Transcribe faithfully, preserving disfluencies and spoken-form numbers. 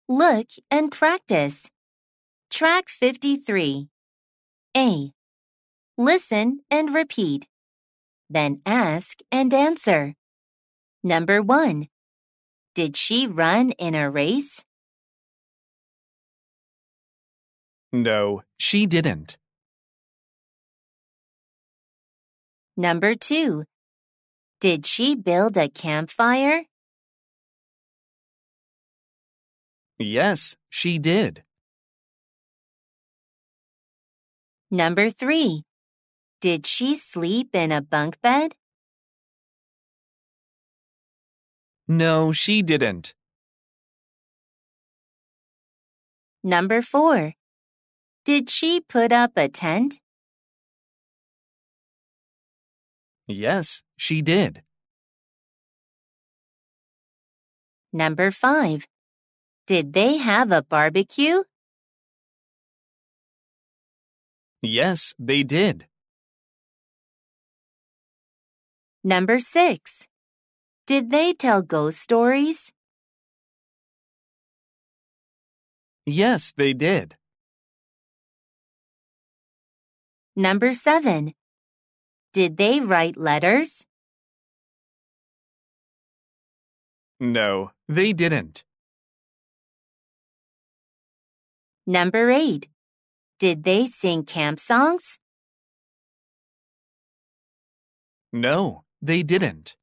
Look and practice. Track fifty-three. A. Listen and repeat. Then ask and answer. Number one. Did she run in a race? No, she didn't. Number two. Did she build a campfire? Yes, she did. Number three. Did she sleep in a bunk bed? No, she didn't. Number four. Did she put up a tent? Yes, she did. Number five. Did they have a barbecue? Yes, they did. Number six. Did they tell ghost stories? Yes, they did. Number seven. Did they write letters? No, they didn't. Number eight. Did they sing camp songs? No, they didn't.